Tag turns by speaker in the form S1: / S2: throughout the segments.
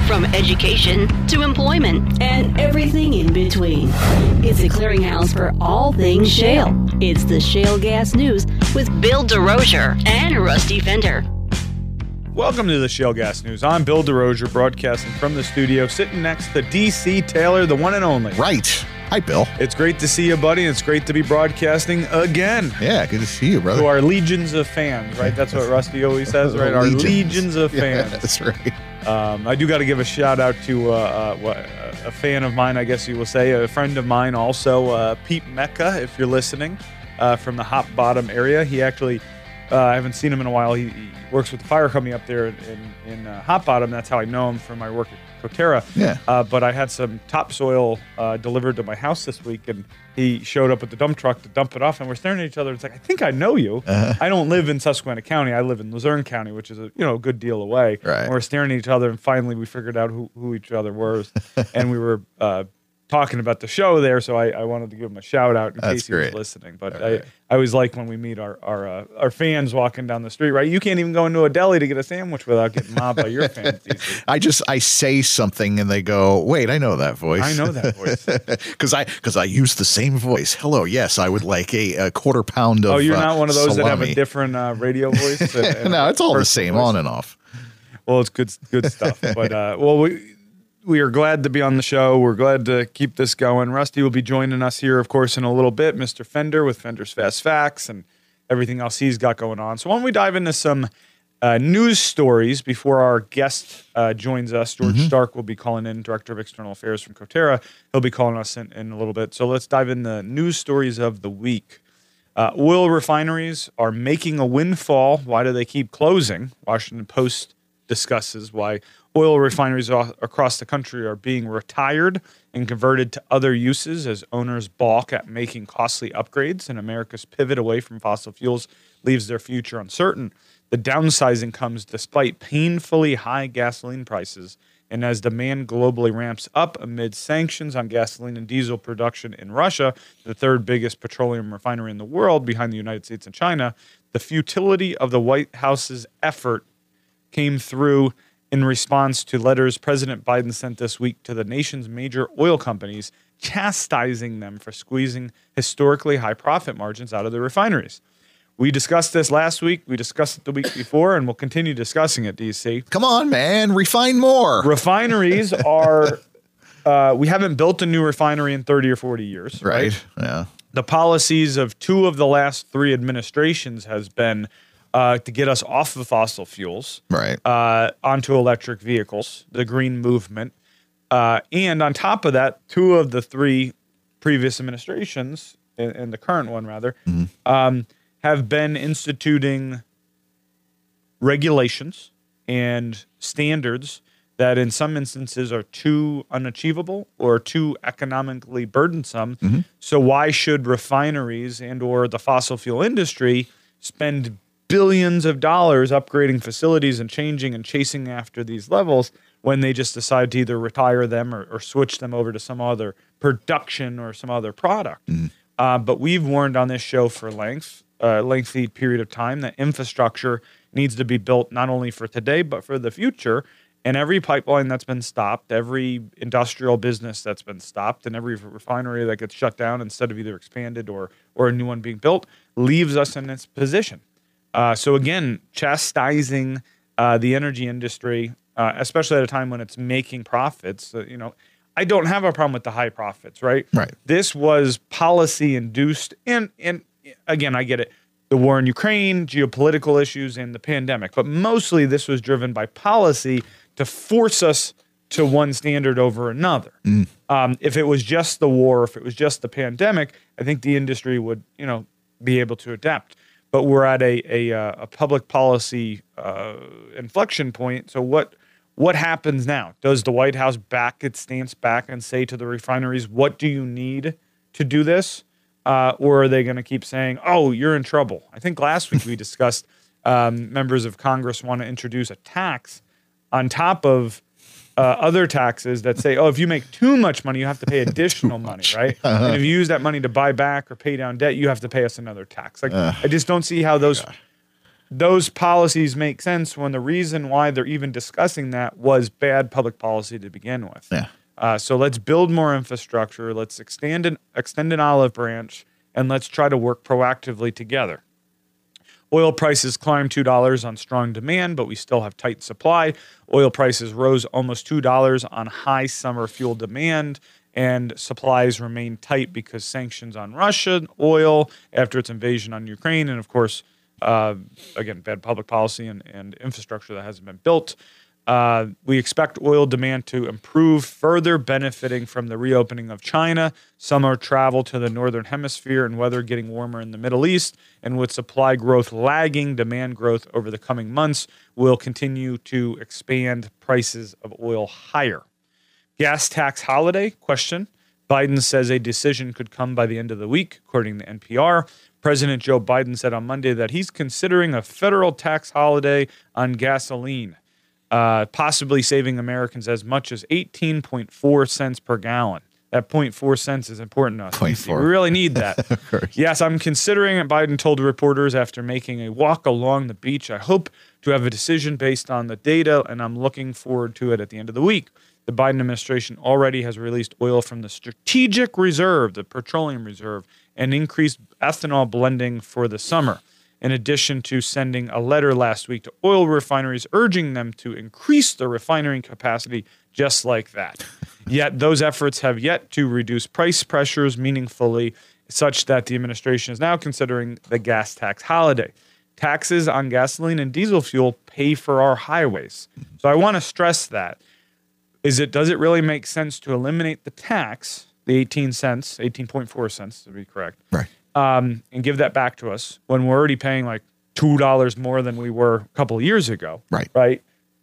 S1: from education to employment and everything in between. It's a clearinghouse for all things shale. It's the Shale Gas News with Bill DeRosier and Rusty Fender.
S2: Welcome to the Shale Gas News. I'm Bill DeRosier, broadcasting from the studio, sitting next to D.C. Taylor, the one and only.
S3: Right. Hi, Bill.
S2: It's great to see you, buddy. It's great to be broadcasting again.
S3: Yeah, good to see you, brother.
S2: To our legions of fans, right? That's what Rusty always says, right? Our legions of fans.
S3: Yeah, that's right.
S2: I do got to give a shout out to a fan of mine, I guess you will say, a friend of mine also, Pete Mecca, if you're listening, from the Hot Bottom area. He actually, I haven't seen him in a while. He works with the fire company up there in Hot Bottom. That's how I know him from my work at Coterra.
S3: Yeah.
S2: But I had some topsoil delivered to my house this week, and he showed up with the dump truck to dump it off, and we're staring at each other. It's like, I think I know you. I don't live in Susquehanna County. I live in Luzerne County, which is a good deal away.
S3: Right.
S2: And we're staring at each other, and finally we figured out who each other were, and we were talking about the show there, so I wanted to give him a shout out in case he was listening. But I always like when we meet our fans walking down the street, right? You can't even go into a deli to get a sandwich without getting mobbed by your fans.
S3: I say something and they go, wait, I know that voice.
S2: I know that voice.
S3: Because I use the same voice. Hello, yes, I would like a quarter pound of
S2: you're not one of those
S3: salami.
S2: that have a different radio voice?
S3: No, it's all the same,
S2: voice.
S3: on and off.
S2: Well, it's good stuff. But, we are glad to be on the show. We're glad to keep this going. Rusty will be joining us here, of course, in a little bit. Mr. Fender with Fender's Fast Facts and everything else he's got going on. So why don't we dive into some news stories before our guest joins us. George Stark will be calling in, Director of External Affairs from Coterra. He'll be calling us in a little bit. So let's dive into news stories of the week. Oil refineries are making a windfall. Why do they keep closing? Washington Post discusses why oil refineries across the country are being retired and converted to other uses as owners balk at making costly upgrades, and America's pivot away from fossil fuels leaves their future uncertain. The downsizing comes despite painfully high gasoline prices and as demand globally ramps up amid sanctions on gasoline and diesel production in Russia, the third biggest petroleum refinery in the world behind the United States and China. The futility of the White House's effort came through in response to letters President Biden sent this week to the nation's major oil companies, chastising them for squeezing historically high profit margins out of their refineries. We discussed this last week. We discussed it the week before, and we'll continue discussing it, DC.
S3: Come on, man. Refine more.
S2: Refineries are, we haven't built a new refinery in 30 or 40 years.
S3: Right. Yeah.
S2: The policies of 2 of the last 3 administrations has been to get us off of fossil fuels,
S3: right,
S2: onto electric vehicles, the green movement. And on top of that, 2 of the 3 previous administrations, and the current one rather, have been instituting regulations and standards that in some instances are too unachievable or too economically burdensome. So why should refineries and or the fossil fuel industry spend billions of dollars upgrading facilities and changing and chasing after these levels when they just decide to either retire them or switch them over to some other production or some other product? But we've warned on this show for lengthy period of time that infrastructure needs to be built not only for today but for the future. And every pipeline that's been stopped, every industrial business that's been stopped, and every refinery that gets shut down instead of either expanded or a new one being built leaves us in this position. So again, chastising the energy industry, especially at a time when it's making profits. I don't have a problem with the high profits, right?
S3: Right.
S2: This was policy induced, and again, I get it. The war in Ukraine, geopolitical issues, and the pandemic. But mostly this was driven by policy to force us to one standard over another. If it was just the war, if it was just the pandemic, I think the industry would, be able to adapt. But we're at a public policy inflection point. So what happens now? Does the White House back its stance back and say to the refineries, what do you need to do this? Or are they going to keep saying, oh, you're in trouble? I think last week we discussed members of Congress want to introduce a tax on top of other taxes that say, oh, if you make too much money, you have to pay additional money, right? And if you use that money to buy back or pay down debt, you have to pay us another tax. I just don't see how those those policies make sense when the reason why they're even discussing that was bad public policy to begin with.
S3: Yeah.
S2: So let's build more infrastructure. Let's extend an olive branch, and let's try to work proactively together. Oil prices climbed $2 on strong demand, but we still have tight supply. Oil prices rose almost $2 on high summer fuel demand, and supplies remain tight because sanctions on Russian oil after its invasion on Ukraine, and of course, again, bad public policy and infrastructure that hasn't been built. We expect oil demand to improve further, benefiting from the reopening of China, summer travel to the northern hemisphere, and weather getting warmer in the Middle East. And with supply growth lagging, demand growth over the coming months will continue to expand prices of oil higher. Gas tax holiday question. Biden says a decision could come by the end of the week, according to NPR. President Joe Biden said on Monday that he's considering a federal tax holiday on gasoline, possibly saving Americans as much as 18.4 cents per gallon. That 0.4 cents is important to us.
S3: 0.4.
S2: We really need that.
S3: Of course.
S2: Yes, I'm considering it, Biden told reporters after making a walk along the beach. I hope to have a decision based on the data, and I'm looking forward to it at the end of the week. The Biden administration already has released oil from the strategic reserve, the petroleum reserve, and increased ethanol blending for the summer, in addition to sending a letter last week to oil refineries urging them to increase their refining capacity just like that. Yet those efforts have yet to reduce price pressures meaningfully, such that the administration is now considering the gas tax holiday. Taxes on gasoline and diesel fuel pay for our highways. So I want to stress that. Does it really make sense to eliminate the tax, the 18 cents, 18.4 cents to be correct,
S3: Right.
S2: And give that back to us when we're already paying like $2 more than we were a couple of years ago?
S3: Right.
S2: Right.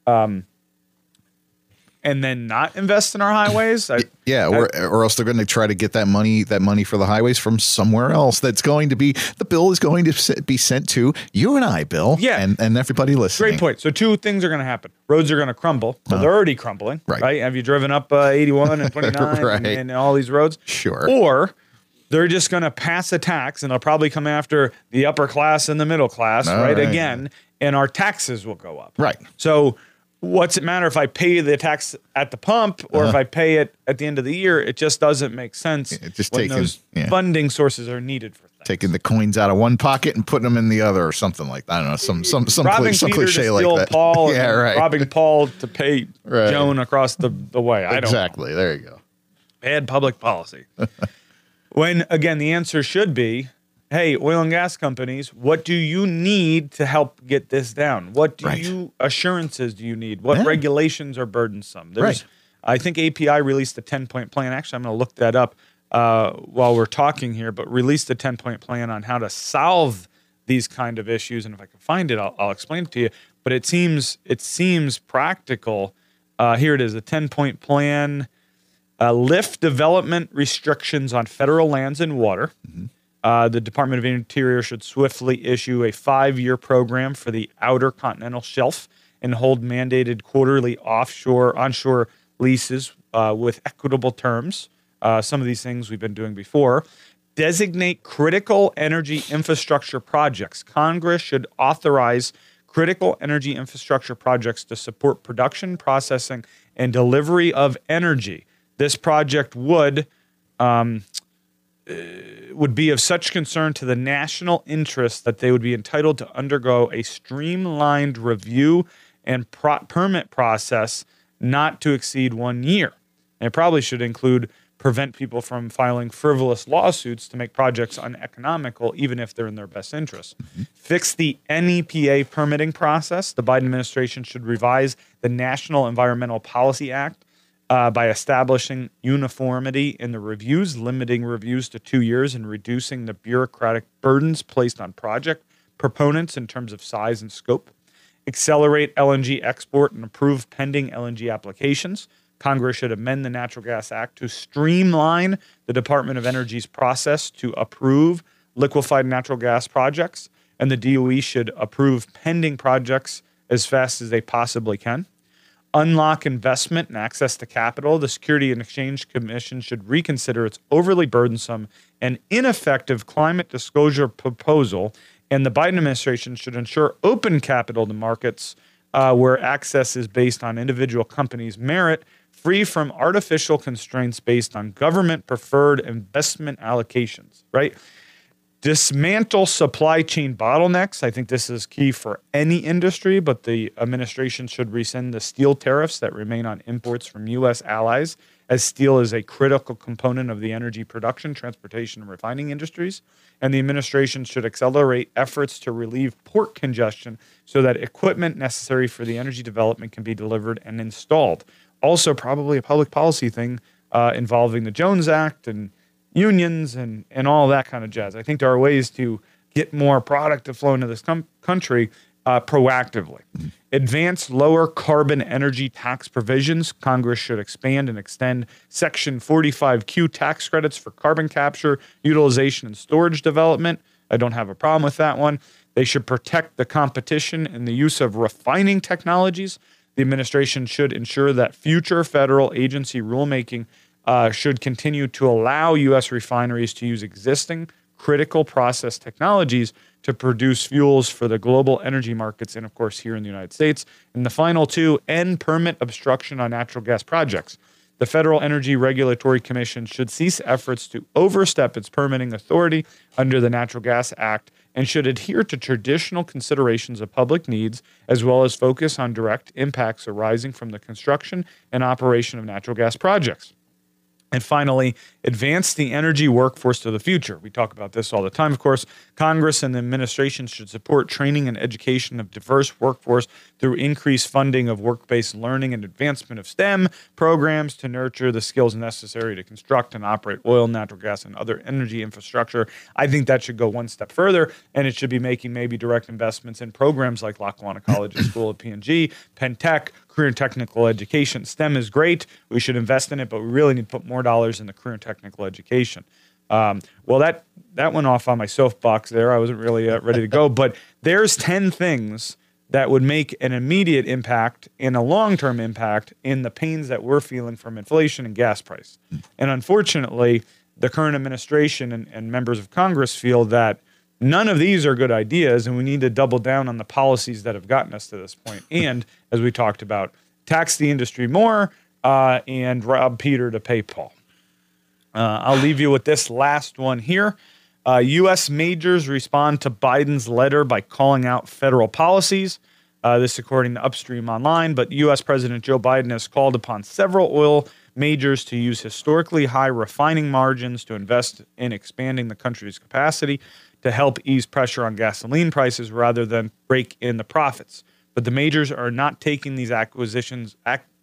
S2: And then not invest in our highways?
S3: Or else they're going to try to get that money for the highways from somewhere else. That's going to be, the bill is going to be sent to you and I, Bill.
S2: Yeah.
S3: And everybody listening.
S2: Great point. So two things are going to happen. Roads are going to crumble. Well, they're already crumbling.
S3: Right.
S2: Have you driven up 81 and 29
S3: Right.
S2: and all these roads?
S3: Sure.
S2: Or they're just going to pass a tax, and they'll probably come after the upper class and the middle class, right? Again, and our taxes will go up.
S3: Right.
S2: So what's it matter if I pay the tax at the pump or if I pay it at the end of the year? It just doesn't make sense when those funding sources are needed for things.
S3: Taking the coins out of one pocket and putting them in the other or something like that. I don't know, some cliche like that.
S2: Paul
S3: yeah, right.
S2: Robbing Paul to pay
S3: Right.
S2: Joan across the way. I don't know.
S3: Exactly. There you go.
S2: Bad public policy. When, again, the answer should be, hey, oil and gas companies, what do you need to help get this down? What assurances do you need? What regulations are burdensome? I think API released a 10-point plan. Actually, I'm going to look that up while we're talking here, but released a 10-point plan on how to solve these kind of issues. And if I can find it, I'll explain it to you. But it seems practical. Here it is, a 10-point plan. Lift development restrictions on federal lands and water. Mm-hmm. The Department of Interior should swiftly issue a 5-year program for the outer continental shelf and hold mandated quarterly onshore leases with equitable terms. Some of these things we've been doing before. Designate critical energy infrastructure projects. Congress should authorize critical energy infrastructure projects to support production, processing, and delivery of energy. This project would be of such concern to the national interest that they would be entitled to undergo a streamlined review and permit process not to exceed 1 year. And it probably should include prevent people from filing frivolous lawsuits to make projects uneconomical, even if they're in their best interest. Mm-hmm. Fix the NEPA permitting process. The Biden administration should revise the National Environmental Policy Act by establishing uniformity in the reviews, limiting reviews to 2 years, and reducing the bureaucratic burdens placed on project proponents in terms of size and scope. Accelerate LNG export and approve pending LNG applications. Congress should amend the Natural Gas Act to streamline the Department of Energy's process to approve liquefied natural gas projects, and the DOE should approve pending projects as fast as they possibly can. Unlock investment and access to capital. The Security and Exchange Commission should reconsider its overly burdensome and ineffective climate disclosure proposal And the Biden administration should ensure open capital to markets where access is based on individual companies' merit, free from artificial constraints based on government-preferred investment allocations, right? Dismantle supply chain bottlenecks. I think this is key for any industry, but the administration should rescind the steel tariffs that remain on imports from U.S. allies, as steel is a critical component of the energy production, transportation, and refining industries. And the administration should accelerate efforts to relieve port congestion so that equipment necessary for the energy development can be delivered and installed. Also, probably a public policy thing involving the Jones Act and unions and all that kind of jazz. I think there are ways to get more product to flow into this country proactively. Advance lower carbon energy tax provisions. Congress should expand and extend Section 45Q tax credits for carbon capture, utilization, and storage development. I don't have a problem with that one. They should protect the competition and the use of refining technologies. The administration should ensure that future federal agency rulemaking should continue to allow U.S. refineries to use existing critical process technologies to produce fuels for the global energy markets and, of course, here in the United States. And the final two, end permit obstruction on natural gas projects. The Federal Energy Regulatory Commission should cease efforts to overstep its permitting authority under the Natural Gas Act and should adhere to traditional considerations of public needs, as well as focus on direct impacts arising from the construction and operation of natural gas projects. And finally, advance the energy workforce to the future. We talk about this all the time, of course. Congress and the administration should support training and education of diverse workforce through increased funding of work-based learning and advancement of STEM programs to nurture the skills necessary to construct and operate oil, natural gas, and other energy infrastructure. I think that should go one step further, and it should be making maybe direct investments in programs like Lackawanna College and School of P&G, Penn Tech, career and technical education. STEM is great. We should invest in it, but we really need to put more dollars in the career and technical education. Well, that went off on my soapbox there. I wasn't really ready to go, but there's 10 things that would make an immediate impact and a long-term impact in the pains that we're feeling from inflation and gas price. And unfortunately, the current administration and members of Congress feel that none of these are good ideas, and we need to double down on the policies that have gotten us to this point. And, as we talked about, tax the industry more and rob Peter to pay Paul. I'll leave you with this last one here. U.S. majors respond to Biden's letter by calling out federal policies. This according to Upstream Online, but U.S. President Joe Biden has called upon several oil majors to use historically high refining margins to invest in expanding the country's capacity to help ease pressure on gasoline prices rather than break in the profits. But the majors are not taking these accusations,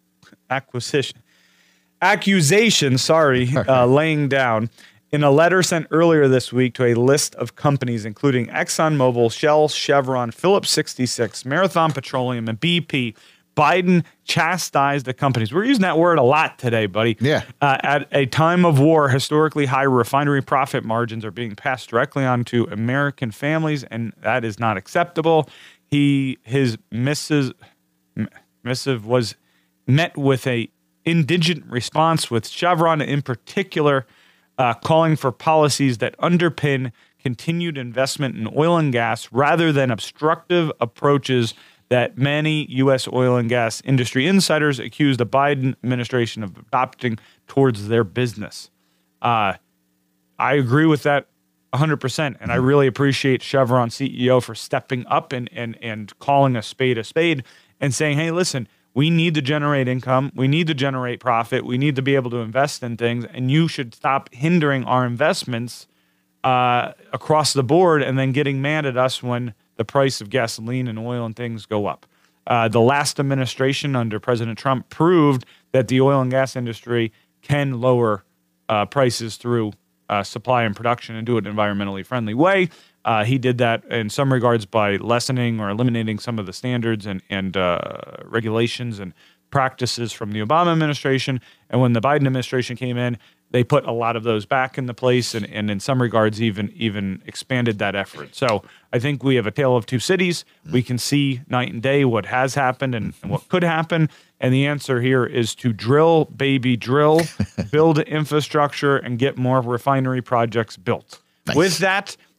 S2: laying down. In a letter sent earlier this week to a list of companies including ExxonMobil, Shell, Chevron, Phillips 66, Marathon Petroleum, and BP, Biden chastised the companies. We're using that word a lot today, buddy.
S3: Yeah.
S2: At a time of war, historically high refinery profit margins are being passed directly on to American families, and that is not acceptable. His missive was met with a indigent response, with Chevron in particular calling for policies that underpin continued investment in oil and gas rather than obstructive approaches that many U.S. oil and gas industry insiders accuse the Biden administration of adopting towards their business. I agree with that 100%, and I really appreciate Chevron CEO for stepping up and calling a spade and saying, hey, listen, we need to generate income. We need to generate profit. We need to be able to invest in things, and you should stop hindering our investments across the board and then getting mad at us when the price of gasoline and oil and things go up. The last administration under President Trump proved that the oil and gas industry can lower prices through supply and production and do it in an environmentally friendly way. He did that in some regards by lessening or eliminating some of the standards and regulations and practices from the Obama administration. And when the Biden administration came in, they put a lot of those back into place and in some regards even expanded that effort. So I think we have a tale of two cities. We can see night and day what has happened and what could happen. And the answer here is to drill, baby, drill, build infrastructure, and get more refinery projects built. Nice. With that,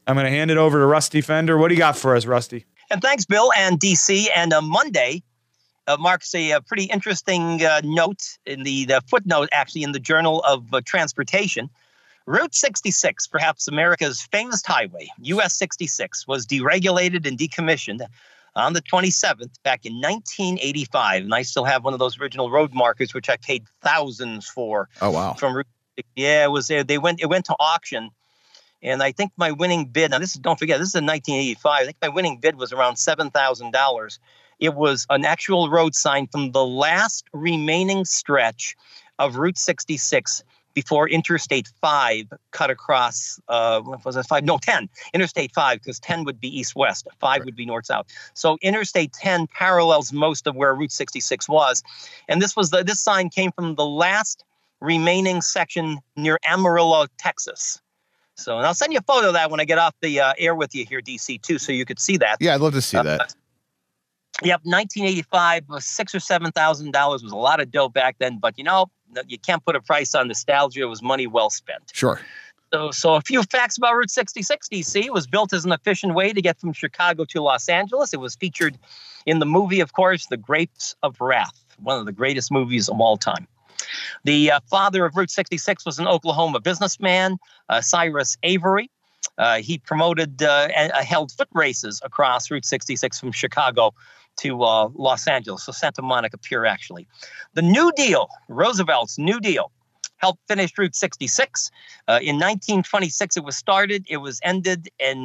S2: I'm going to hand it over to Rusty Fender. What do you got for us, Rusty?
S4: And thanks, Bill and DC. And Monday marks a pretty interesting note in the footnote, actually, in the Journal of Transportation. Route 66, perhaps America's famous highway, US 66, was deregulated and decommissioned on the 27th back in 1985. And I still have one of those original road markers, which I paid thousands for.
S3: Oh, wow.
S4: From Route 66. Yeah, it was there. It went to auction. And I think my winning bid, now don't forget, this is in 1985. I think my winning bid was around $7,000. It was an actual road sign from the last remaining stretch of Route 66 before Interstate 5 cut across, what was it, 5? No, 10. Interstate 5, because 10 would be east-west. 5 would be north-south. So Interstate 10 parallels most of where Route 66 was. And this sign came from the last remaining section near Amarillo, Texas. So, and I'll send you a photo of that when I get off the air with you here, DC, too, so you could see that.
S3: Yeah, I'd love to see that.
S4: Yep, 1985 was $6,000 or $7,000 was a lot of dough back then, but you can't put a price on nostalgia. It was money well spent.
S3: Sure.
S4: So a few facts about Route 66, DC. It was built as an efficient way to get from Chicago to Los Angeles. It was featured in the movie, of course, The Grapes of Wrath, one of the greatest movies of all time. The father of Route 66 was an Oklahoma businessman, Cyrus Avery. He promoted and held foot races across Route 66 from Chicago to Los Angeles, so Santa Monica Pier, actually. The New Deal, Roosevelt's New Deal, helped finish Route 66. In 1926, it was started. It was ended in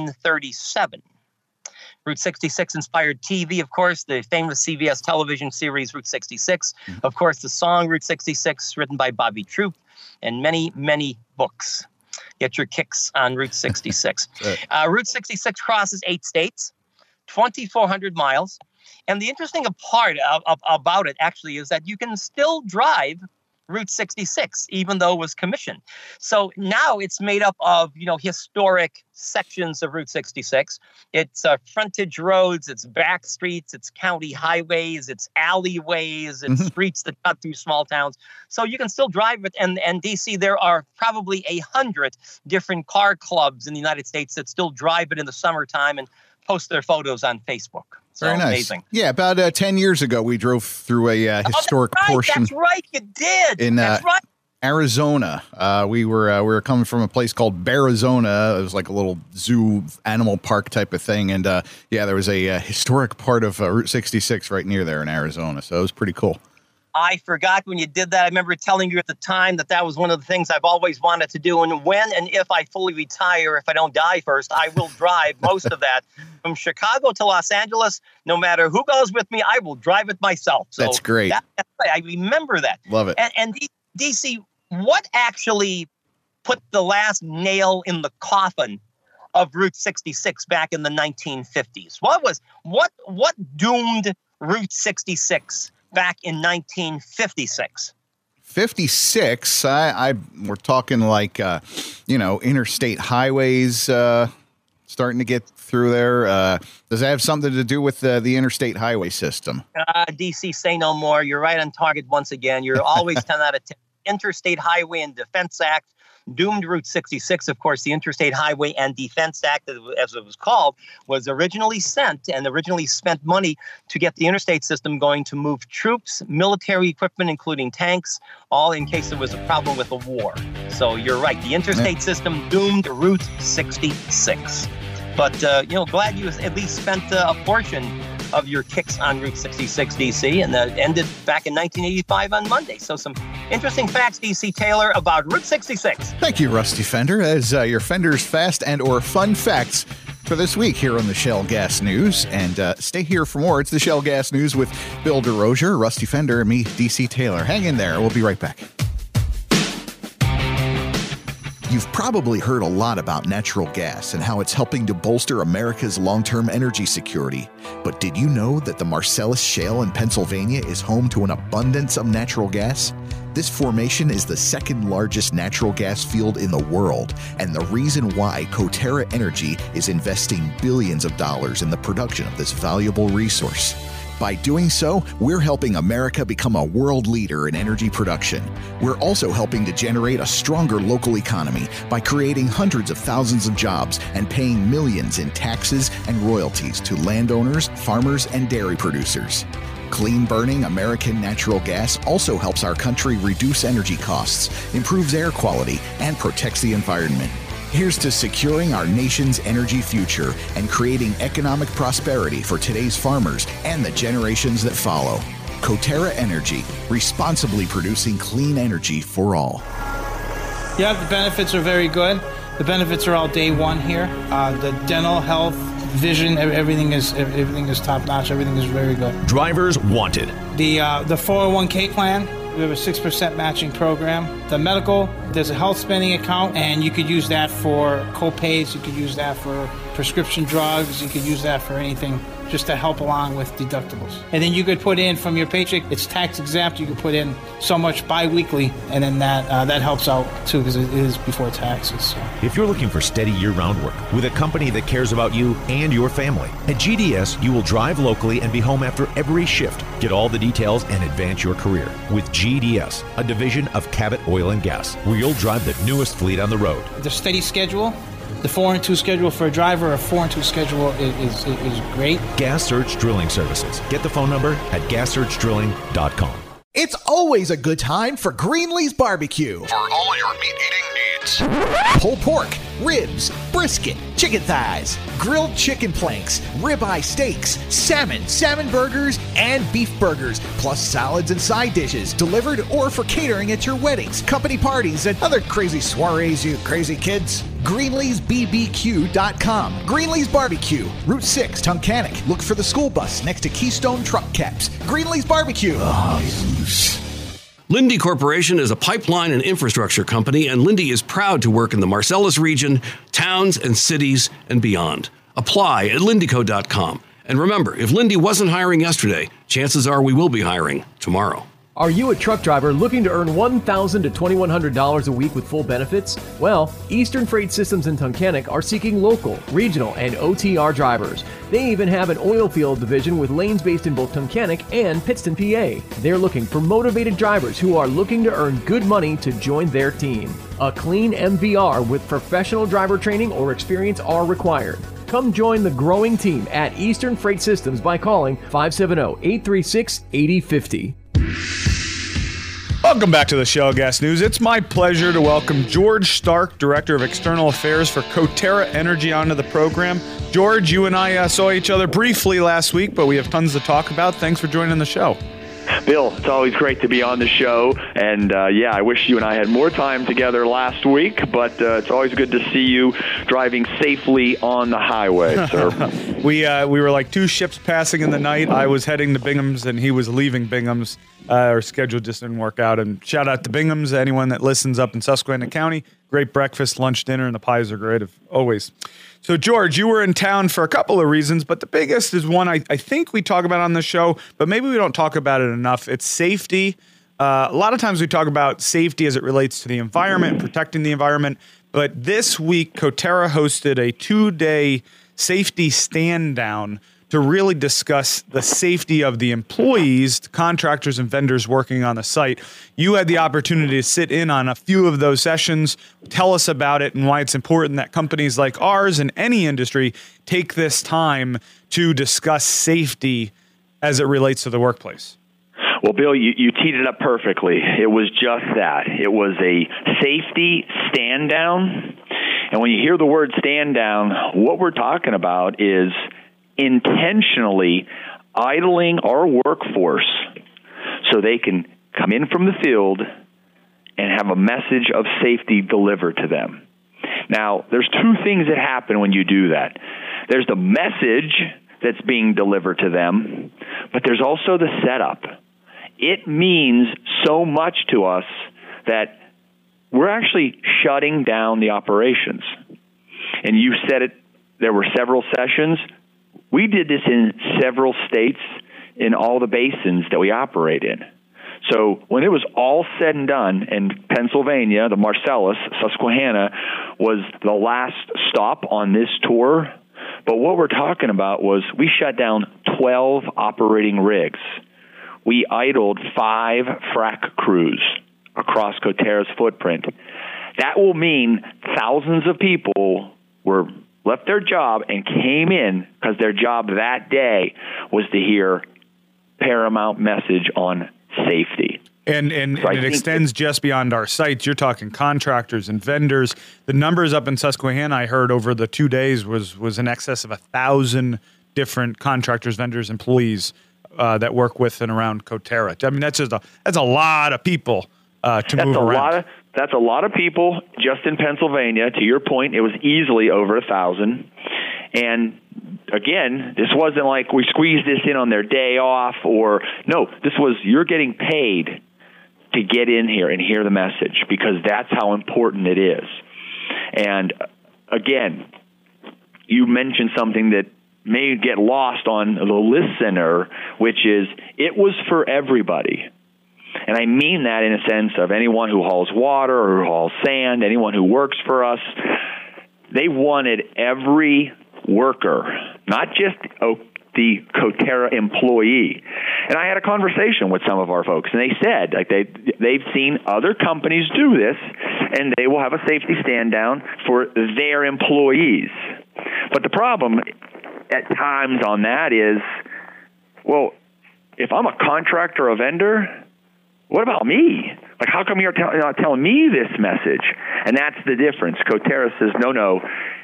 S4: 1937. Route 66 inspired TV, of course, the famous CBS television series Route 66. Of course, the song Route 66, written by Bobby Troup, and many, many books. Get your kicks on Route 66. Route 66 crosses 8 states, 2,400 miles. And the interesting part about it, actually, is that you can still drive Route 66, even though it was commissioned. So now it's made up of, historic sections of Route 66. It's frontage roads, it's back streets, it's county highways, it's alleyways, it's streets that cut through small towns. So you can still drive it. And DC, there are probably 100 different car clubs in the United States that still drive it in the summertime and post their photos on Facebook. So
S3: very nice.
S4: Amazing.
S3: Yeah, about 10 years ago, we drove through a historic portion.
S4: That's right, you did.
S3: That's right. Arizona. We were coming from a place called Bearizona. It was like a little zoo animal park type of thing. And there was a historic part of Route 66 right near there in Arizona. So it was pretty cool.
S4: I forgot when you did that. I remember telling you at the time that was one of the things I've always wanted to do. And when and if I fully retire, if I don't die first, I will drive most of that from Chicago to Los Angeles. No matter who goes with me, I will drive it myself. So
S3: that's great.
S4: I remember that.
S3: Love it.
S4: And DC, what actually put the last nail in the coffin of Route 66 back in the 1950s? What doomed Route 66 back in 1956?
S3: 56. We're talking like interstate highways starting to get through there. Does that have something to do with the interstate highway system?
S4: DC, say no more. You're right on target once again. You're always 10 out of 10. Interstate Highway and Defense Act doomed Route 66. Of course, the Interstate Highway and Defense Act, as it was called, was originally spent money to get the interstate system going to move troops, military equipment, including tanks, all in case there was a problem with a war. So you're right. The interstate system doomed Route 66. But, glad you at least spent a portion of your kicks on Route 66, DC, and ended back in 1985 on Monday. So some interesting facts, DC Taylor, about Route 66.
S3: Thank you, Rusty Fender, as your Fender's fast and or fun facts for this week here on the Shell Gas News. And stay here for more. It's the Shell Gas News with Bill DeRosier, Rusty Fender, and me, DC Taylor. Hang in there. We'll be right back. You've probably heard a lot about natural gas and how it's helping to bolster America's long-term energy security. But did you know that the Marcellus Shale in Pennsylvania is home to an abundance of natural gas? This formation is the second largest natural gas field in the world, and the reason why Coterra Energy is investing billions of dollars in the production of this valuable resource. By doing so, we're helping America become a world leader in energy production. We're also helping to generate a stronger local economy by creating hundreds of thousands of jobs and paying millions in taxes and royalties to landowners, farmers, and dairy producers. Clean-burning American natural gas also helps our country reduce energy costs, improves air quality, and protects the environment. Here's to securing our nation's energy future and creating economic prosperity for today's farmers and the generations that follow. Coterra Energy, responsibly producing clean energy for all.
S5: Yeah, the benefits are very good. The benefits are all day one here. The dental, health, vision, everything is top notch. Everything is very good.
S6: Drivers wanted.
S5: The 401k plan. We have a 6% matching program. The medical, there's a health spending account, and you could use that for co-pays. You could use that for prescription drugs. You could use that for anything just to help along with deductibles. And then you could put in from your paycheck, it's tax exempt. You could put in so much bi-weekly, and then that helps out too because it is before taxes. So.
S6: If you're looking for steady year-round work with a company that cares about you and your family, at GDS, you will drive locally and be home after every shift. Get all the details and advance your career with GDS, a division of Cabot Oil and Gas, where you'll drive the newest fleet on the road.
S5: The steady schedule, the 4-2 schedule for a driver, a 4-2 schedule is great.
S6: Gas Search Drilling Services. Get the phone number at gassearchdrilling.com.
S3: It's always a good time for Greenlee's Barbecue.
S7: For all your meat-eating needs.
S3: Pulled pork, ribs, brisket, chicken thighs, grilled chicken planks, ribeye steaks, salmon burgers, and beef burgers, plus salads and side dishes, delivered or for catering at your weddings, company parties, and other crazy soirees, you crazy kids. GreenleesBBQ.com. Greenlee's Barbecue, Route 6, Tunkhannock. Look for the school bus next to Keystone Truck Caps. Greenlee's Barbecue.
S8: Linde Corporation is a pipeline and infrastructure company, and Linde is proud to work in the Marcellus region, towns and cities, and beyond. Apply at lindeco.com. And remember, if Linde wasn't hiring yesterday, chances are we will be hiring tomorrow.
S9: Are you a truck driver looking to earn $1,000 to $2,100 a week with full benefits? Well, Eastern Freight Systems in Tunkhannock are seeking local, regional, and OTR drivers. They even have an oil field division with lanes based in both Tunkhannock and Pittston, PA. They're looking for motivated drivers who are looking to earn good money to join their team. A clean MVR with professional driver training or experience are required. Come join the growing team at Eastern Freight Systems by calling 570-836-8050.
S2: Welcome back to the Shale Gas News. It's my pleasure to welcome George Stark, Director of External Affairs for Coterra Energy, onto the program. George, you and I saw each other briefly last week, but we have tons to talk about. Thanks for joining the show.
S10: Bill, it's always great to be on the show, and I wish you and I had more time together last week, but it's always good to see you driving safely on the highway, sir.
S2: We were like two ships passing in the night. I was heading to Bingham's, and he was leaving Bingham's. Our schedule just didn't work out, and shout out to Bingham's, anyone that listens up in Susquehanna County. Great breakfast, lunch, dinner, and the pies are great, always. So, George, you were in town for a couple of reasons, but the biggest is one I think we talk about on the show, but maybe we don't talk about it enough. It's safety. A lot of times we talk about safety as it relates to the environment, protecting the environment, but this week, Coterra hosted a 2-day safety stand-down to really discuss the safety of the employees, contractors, and vendors working on the site. You had the opportunity to sit in on a few of those sessions. Tell us about it and why it's important that companies like ours and any industry take this time to discuss safety as it relates to the workplace.
S10: Well, Bill, you teed it up perfectly. It was just that. It was a safety stand down. And when you hear the word stand down, what we're talking about is intentionally idling our workforce so they can come in from the field and have a message of safety delivered to them. Now, there's two things that happen when you do that. There's the message that's being delivered to them, but there's also the setup. It means so much to us that we're actually shutting down the operations. And you said it, there were several sessions. We did this in several states in all the basins that we operate in. So when it was all said and done, and Pennsylvania, the Marcellus, Susquehanna, was the last stop on this tour, But what we're talking about was we shut down 12 operating rigs. We idled 5 frac crews across Coterra's footprint. That will mean thousands of people left their job and came in because their job that day was to hear paramount message on safety.
S2: And it extends just beyond our sites. You're talking contractors and vendors. The numbers up in Susquehanna I heard over the 2 days was in excess of 1,000 different contractors, vendors, employees that work with and around Coterra. I mean, that's a lot of people to move around.
S10: That's a lot of people just in Pennsylvania. To your point, it was easily over 1,000. And again, this wasn't like we squeezed this in on their day off this was you're getting paid to get in here and hear the message because that's how important it is. And again, you mentioned something that may get lost on the listener, which is it was for everybody. And I mean that in a sense of anyone who hauls water or who hauls sand, anyone who works for us. They wanted every worker, not just the Coterra employee. And I had a conversation with some of our folks, and they said they've seen other companies do this, and they will have a safety stand down for their employees. But the problem at times on that is, well, if I'm a contractor or a vendor, what about me? Like, how come you're not telling me this message? And that's the difference. Coterra says, no,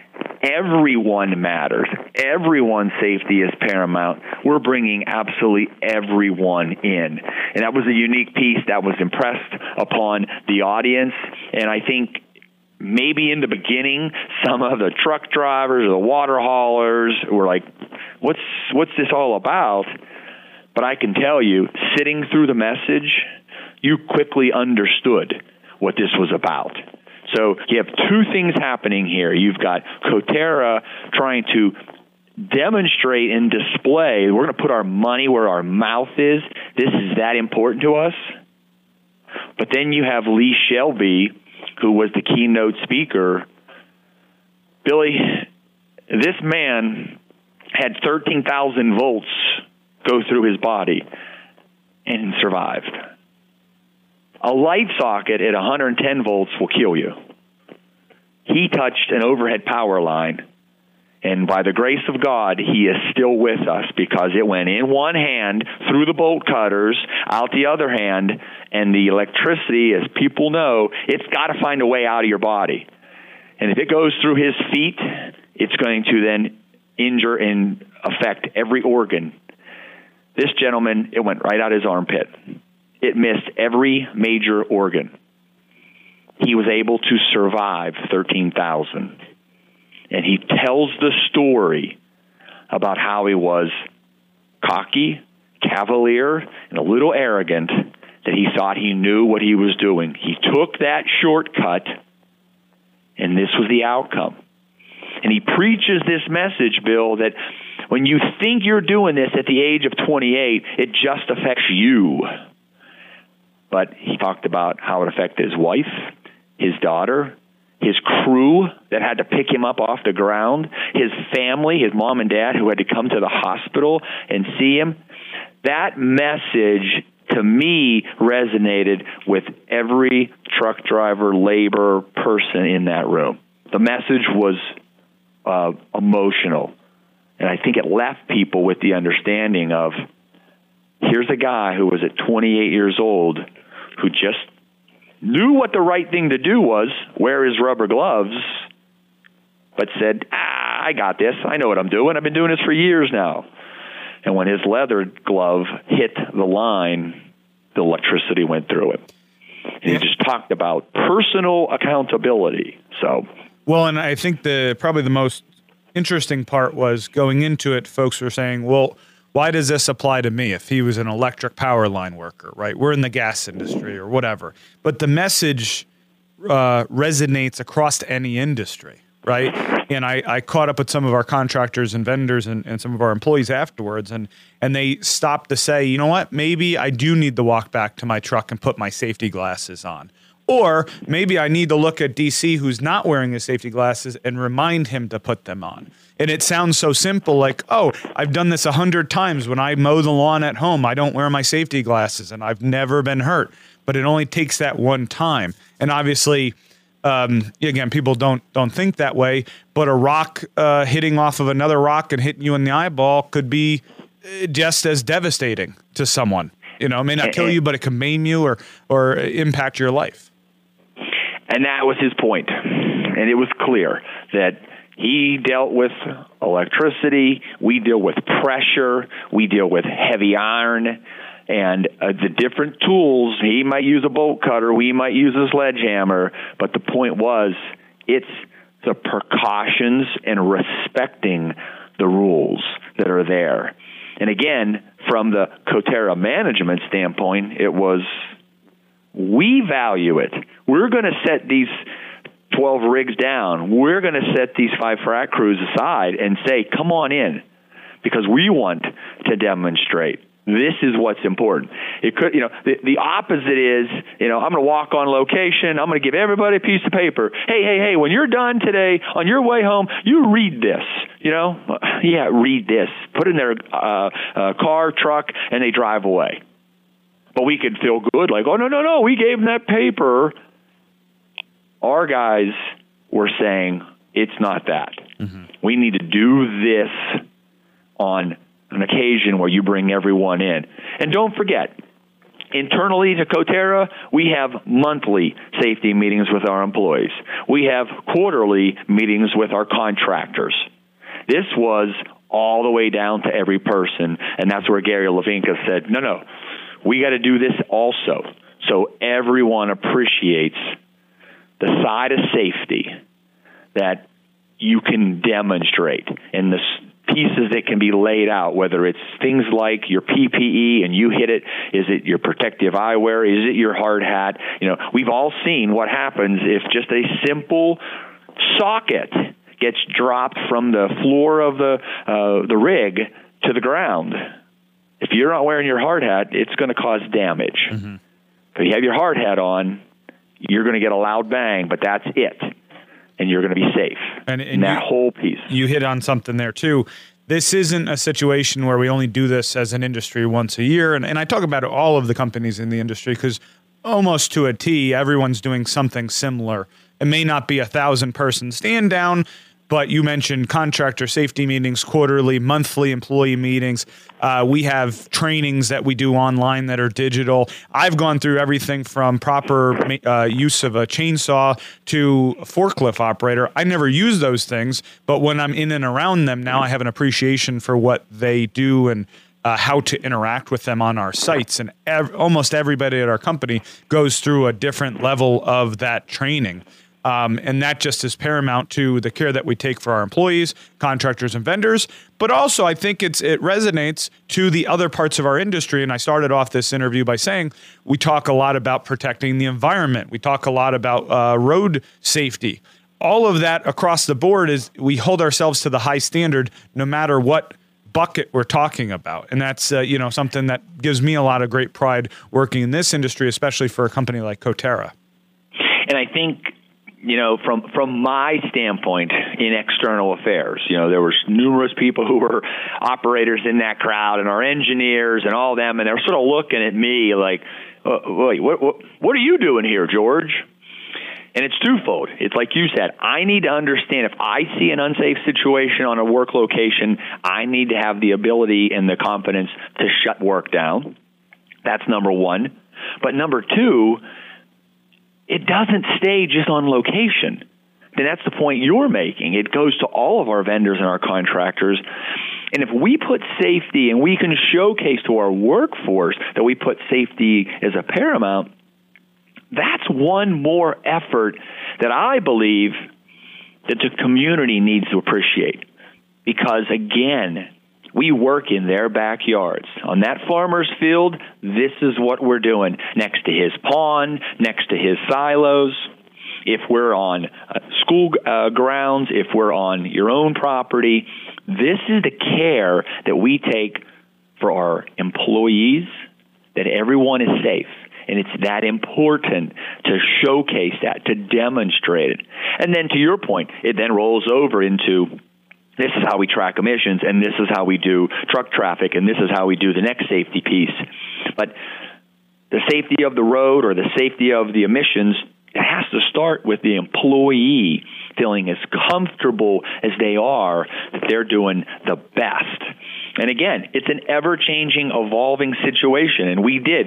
S10: everyone matters. Everyone's safety is paramount. We're bringing absolutely everyone in. And that was a unique piece that was impressed upon the audience. And I think maybe in the beginning, some of the truck drivers or the water haulers were like, what's this all about? But I can tell you, sitting through the message, you quickly understood what this was about. So you have two things happening here. You've got Coterra trying to demonstrate and display, we're going to put our money where our mouth is. This is that important to us. But then you have Lee Shelby, who was the keynote speaker. Billy, this man had 13,000 volts go through his body and survived. A light socket at 110 volts will kill you. He touched an overhead power line, and by the grace of God, he is still with us because it went in one hand through the bolt cutters, out the other hand, and the electricity, as people know, it's got to find a way out of your body. And if it goes through his feet, it's going to then injure and affect every organ. This gentleman, it went right out his armpit. It missed every major organ. He was able to survive 13,000. And he tells the story about how he was cocky, cavalier, and a little arrogant, that he thought he knew what he was doing. He took that shortcut, and this was the outcome. And he preaches this message, Bill, that when you think you're doing this at the age of 28, it just affects you. But he talked about how it affected his wife, his daughter, his crew that had to pick him up off the ground, his family, his mom and dad who had to come to the hospital and see him. That message, to me, resonated with every truck driver, laborer, person in that room. The message was emotional. And I think it left people with the understanding of, here's a guy who was at 28 years old who just knew what the right thing to do was, wear his rubber gloves, but said, I got this. I know what I'm doing. I've been doing this for years now. And when his leather glove hit the line, the electricity went through it. And he just talked about personal accountability.
S2: Well, and I think probably the most interesting part was going into it, folks were saying, well, why does this apply to me if he was an electric power line worker, right? We're in the gas industry or whatever. But the message resonates across any industry, right? And I caught up with some of our contractors and vendors and some of our employees afterwards, and they stopped to say, you know what, maybe I do need to walk back to my truck and put my safety glasses on. Or maybe I need to look at DC who's not wearing his safety glasses and remind him to put them on. And it sounds so simple, like, oh, I've done this 100 times. When I mow the lawn at home, I don't wear my safety glasses, and I've never been hurt. But it only takes that one time. And obviously, again, people don't think that way. But a rock hitting off of another rock and hitting you in the eyeball could be just as devastating to someone. You know, it may not kill you, but it can maim you or impact your life.
S10: And that was his point. And it was clear that he dealt with electricity, we deal with pressure, we deal with heavy iron, and the different tools. He might use a bolt cutter, we might use a sledgehammer, but the point was, it's the precautions and respecting the rules that are there. And again, from the Coterra management standpoint, it was, we value it. We're going to set these 12 rigs down. We're going to set these 5 frac crews aside and say, come on in, because we want to demonstrate. This is what's important. It could, the opposite is, I'm going to walk on location. I'm going to give everybody a piece of paper. Hey, when you're done today, on your way home, you read this, Yeah, read this. Put in their car, truck, and they drive away. But we could feel good, like, oh, no, we gave them that paper. Our guys were saying, it's not that. Mm-hmm. We need to do this on an occasion where you bring everyone in. And don't forget, internally to Coterra, we have monthly safety meetings with our employees. We have quarterly meetings with our contractors. This was all the way down to every person, and that's where Gary Levinka said, no, we got to do this also, so everyone appreciates the side of safety that you can demonstrate in the pieces that can be laid out, whether it's things like your PPE and you hit it, is it your protective eyewear, is it your hard hat? We've all seen what happens if just a simple socket gets dropped from the floor of the rig to the ground. If you're not wearing your hard hat, it's going to cause damage. Mm-hmm. If you have your hard hat on, you're going to get a loud bang, but that's it. And you're going to be safe. And that whole piece.
S2: You hit on something there, too. This isn't a situation where we only do this as an industry once a year. And I talk about all of the companies in the industry because almost to a T, everyone's doing something similar. It may not be 1,000-person stand down, but you mentioned contractor safety meetings, quarterly, monthly employee meetings. We have trainings that we do online that are digital. I've gone through everything from proper use of a chainsaw to a forklift operator. I never use those things, but when I'm in and around them now, I have an appreciation for what they do and how to interact with them on our sites. And almost everybody at our company goes through a different level of that training. And that just is paramount to the care that we take for our employees, contractors, and vendors. But also, I think it resonates to the other parts of our industry. And I started off this interview by saying we talk a lot about protecting the environment. We talk a lot about road safety. All of that across the board is we hold ourselves to the high standard no matter what bucket we're talking about. And that's something that gives me a lot of great pride working in this industry, especially for a company like Coterra.
S10: And I think, from my standpoint in external affairs, there were numerous people who were operators in that crowd and our engineers and all them, and they're sort of looking at me like, wait, what are you doing here, George? And it's twofold. It's like you said, I need to understand if I see an unsafe situation on a work location, I need to have the ability and the confidence to shut work down. That's number one. But number two, it doesn't stay just on location. And that's the point you're making. It goes to all of our vendors and our contractors. And if we put safety and we can showcase to our workforce that we put safety as a paramount, that's one more effort that I believe that the community needs to appreciate. Because, again, we work in their backyards. On that farmer's field, this is what we're doing. Next to his pond, next to his silos. If we're on school grounds, if we're on your own property, this is the care that we take for our employees, that everyone is safe. And it's that important to showcase that, to demonstrate it. And then to your point, it then rolls over into this is how we track emissions, and this is how we do truck traffic, and this is how we do the next safety piece. But the safety of the road or the safety of the emissions, it has to start with the employee feeling as comfortable as they are that they're doing the best. And again, it's an ever-changing, evolving situation. And we did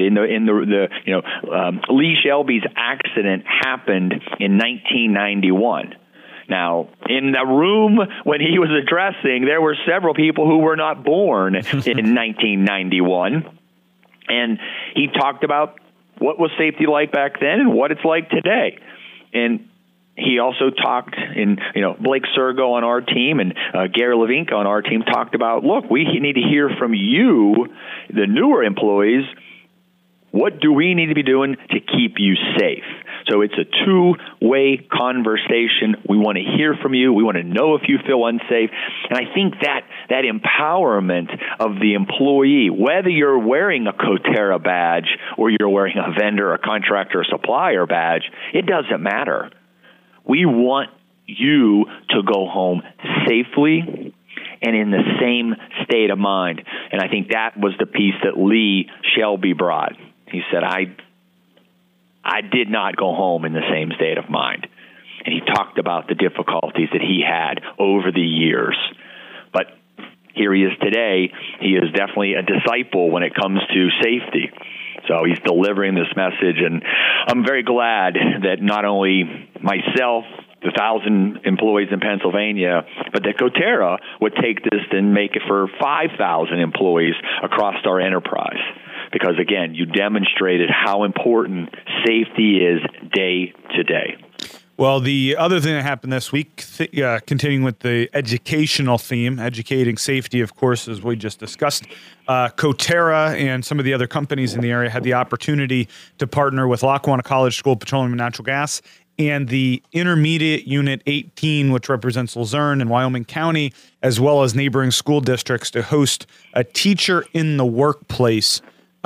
S10: Lee Shelby's accident happened in 1991. Now, in the room when he was addressing, there were several people who were not born in 1991. And he talked about what was safety like back then and what it's like today. And he also talked Blake Sergo on our team and Gary Levinka on our team talked about, look, we need to hear from you, the newer employees, what do we need to be doing to keep you safe? So it's a two-way conversation. We want to hear from you. We want to know if you feel unsafe. And I think that empowerment of the employee, whether you're wearing a Coterra badge or you're wearing a vendor, a contractor, or supplier badge, it doesn't matter. We want you to go home safely and in the same state of mind. And I think that was the piece that Lee Shelby brought. He said, I did not go home in the same state of mind. And he talked about the difficulties that he had over the years. But here he is today. He is definitely a disciple when it comes to safety. So he's delivering this message, and I'm very glad that not only myself, the 1,000 employees in Pennsylvania, but that Coterra would take this and make it for 5,000 employees across our enterprise. Because, again, you demonstrated how important safety is day to day.
S2: Well, the other thing that happened this week, continuing with the educational theme, educating safety, of course, as we just discussed, Coterra and some of the other companies in the area had the opportunity to partner with Lackawanna College School of Petroleum and Natural Gas and the Intermediate Unit 18, which represents Luzerne and Wyoming County, as well as neighboring school districts, to host a Teacher in the Workplace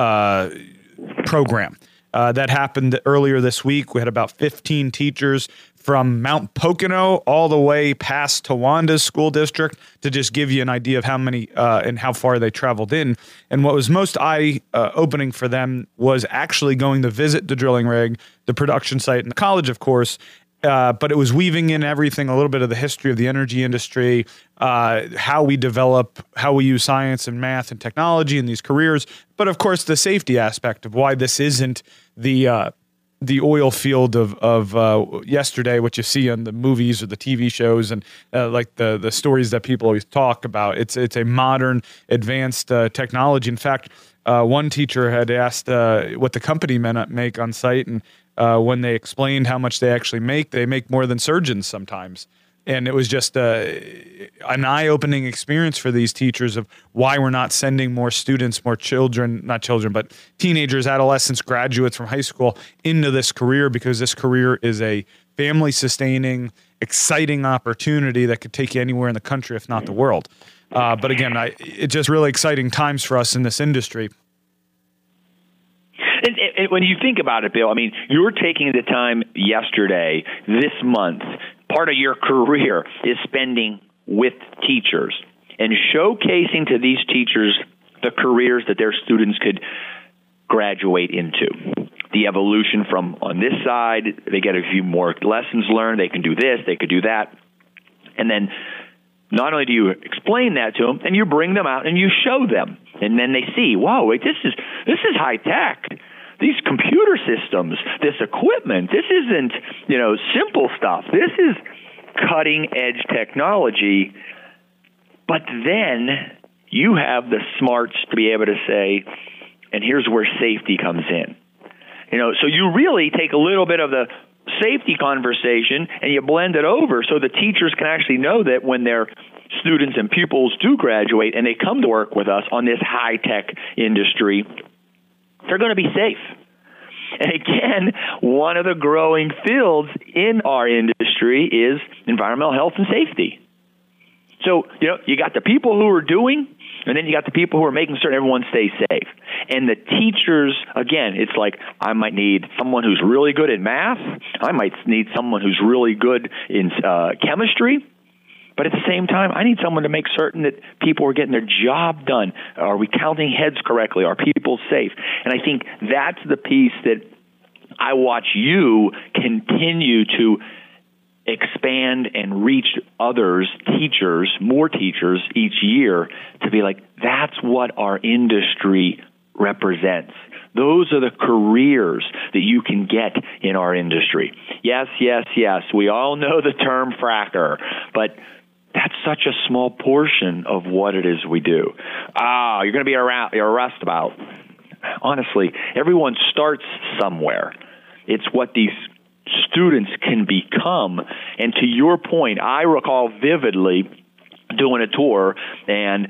S2: program. That happened earlier this week. We had about 15 teachers from Mount Pocono all the way past Towanda's school district, to just give you an idea of how many and how far they traveled in. And what was most eye-opening for them was actually going to visit the drilling rig, the production site, and the college, of course. But it was weaving in everything, a little bit of the history of the energy industry, how we develop, how we use science and math and technology in these careers, but of course the safety aspect of why this isn't the oil field of yesterday, what you see on the movies or the TV shows and like the stories that people always talk about. It's a modern, advanced technology. In fact, one teacher had asked what the company make on site, and when they explained how much they actually make, they make more than surgeons sometimes. And it was just an eye-opening experience for these teachers of why we're not sending more students, more children, not children, but teenagers, adolescents, graduates from high school into this career, because this career is a family-sustaining, exciting opportunity that could take you anywhere in the country, if not the world. But again, it's just really exciting times for us in this industry.
S10: And when you think about it, Bill, I mean, you're taking the time yesterday, this month, part of your career is spending with teachers and showcasing to these teachers the careers that their students could graduate into. The evolution from on this side, they get a few more lessons learned, they can do this, they could do that. And then not only do you explain that to them, and you bring them out and you show them. And then they see, whoa, wait, this is high tech. These computer systems, this equipment, this isn't, simple stuff. This is cutting-edge technology. But then you have the smarts to be able to say, and here's where safety comes in. So you really take a little bit of the safety conversation and you blend it over so the teachers can actually know that when their students and pupils do graduate and they come to work with us on this high-tech industry, they're going to be safe. And again, one of the growing fields in our industry is environmental health and safety. So, you got the people who are doing And then you got the people who are making certain everyone stays safe. And the teachers, again, it's like I might need someone who's really good at math. I might need someone who's really good in chemistry. But at the same time, I need someone to make certain that people are getting their job done. Are we counting heads correctly? Are people safe? And I think that's the piece that I watch you continue to expand and reach others, teachers, more teachers each year to be like, that's what our industry represents. Those are the careers that you can get in our industry. Yes, yes, yes. We all know the term fracker, but that's such a small portion of what it is we do. You're going to be a roustabout. Honestly, everyone starts somewhere. It's what these students can become. And to your point, I recall vividly doing a tour, and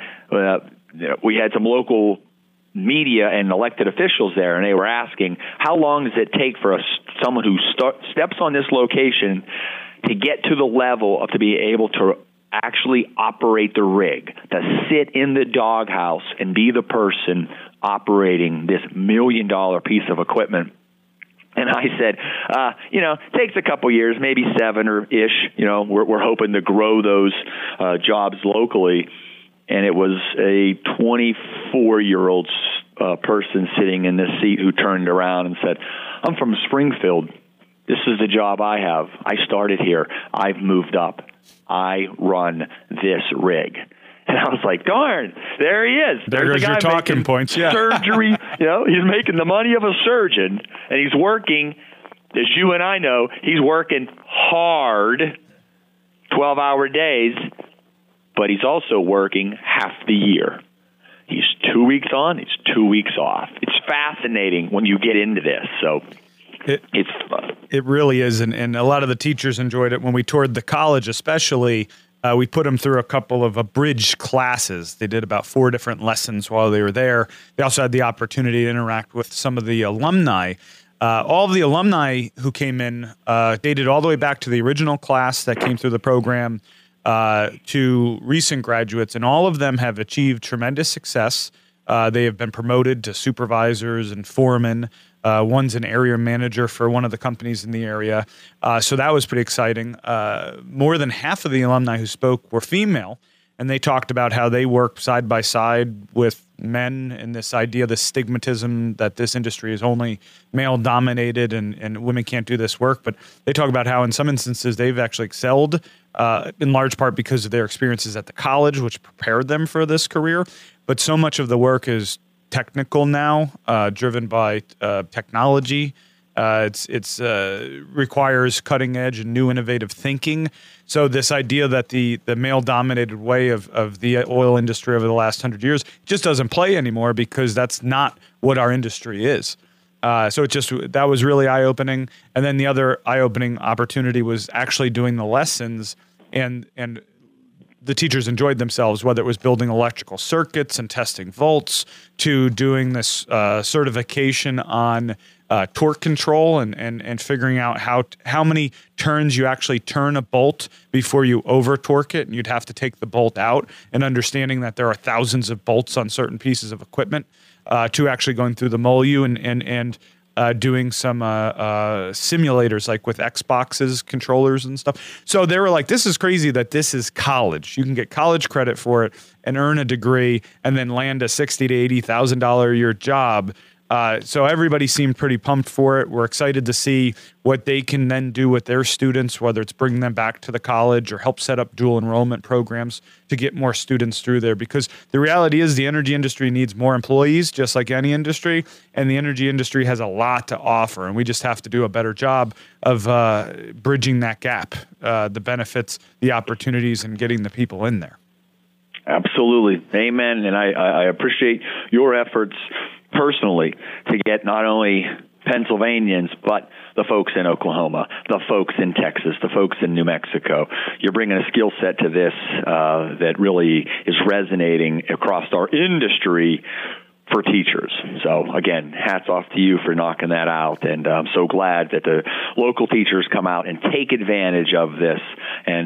S10: we had some local media and elected officials there, and they were asking, how long does it take for someone who steps on this location to get to the level of to be able to actually operate the rig, to sit in the doghouse and be the person operating this $1 million piece of equipment? And I said, it takes a couple years, maybe 7 or ish. We're hoping to grow those jobs locally. And it was a 24-year-old person sitting in this seat who turned around and said, I'm from Springfield. This is the job I have. I started here. I've moved up. I run this rig. And I was like, darn, there he is.
S2: There goes your talking points. Yeah.
S10: Surgery, he's making the money of a surgeon, and he's working, as you and I know, he's working hard, 12-hour days, but he's also working half the year. He's 2 weeks on, he's 2 weeks off. It's fascinating when you get into this, so it's fun.
S2: It really is, and a lot of the teachers enjoyed it. When we toured the college especially, we put them through a couple of abridged classes. They did about 4 different lessons while they were there. They also had the opportunity to interact with some of the alumni. All of the alumni who came in dated all the way back to the original class that came through the program to recent graduates, and all of them have achieved tremendous success. They have been promoted to supervisors and foremen. One's an area manager for one of the companies in the area. So that was pretty exciting. More than half of the alumni who spoke were female, and they talked about how they work side by side with men and this idea, this stigmatism that this industry is only male-dominated and women can't do this work. But they talk about how in some instances they've actually excelled in large part because of their experiences at the college, which prepared them for this career. But so much of the work is technical now, driven by technology. It's requires cutting edge and new innovative thinking. So this idea that the male-dominated way of the oil industry over the last 100 years just doesn't play anymore because that's not what our industry is. So that was really eye-opening. And then the other eye-opening opportunity was actually doing the lessons, and the teachers enjoyed themselves, whether it was building electrical circuits and testing volts to doing this certification on torque control and figuring out how many turns you actually turn a bolt before you over torque it, and you'd have to take the bolt out, and understanding that there are thousands of bolts on certain pieces of equipment, to actually going through the MOLU and doing some simulators like with Xboxes, controllers and stuff. So they were like, this is crazy that this is college. You can get college credit for it and earn a degree and then land a $60,000 to $80,000 a year job. So everybody seemed pretty pumped for it. We're excited to see what they can then do with their students, whether it's bringing them back to the college or help set up dual enrollment programs to get more students through there. Because the reality is the energy industry needs more employees, just like any industry, and the energy industry has a lot to offer, and we just have to do a better job of bridging that gap, the benefits, the opportunities, and getting the people in there.
S10: Absolutely. Amen. And I appreciate your efforts personally to get not only Pennsylvanians, but the folks in Oklahoma, the folks in Texas, the folks in New Mexico. You're bringing a skill set to this that really is resonating across our industry for teachers. So, again, hats off to you for knocking that out. And I'm so glad that the local teachers come out and take advantage of this and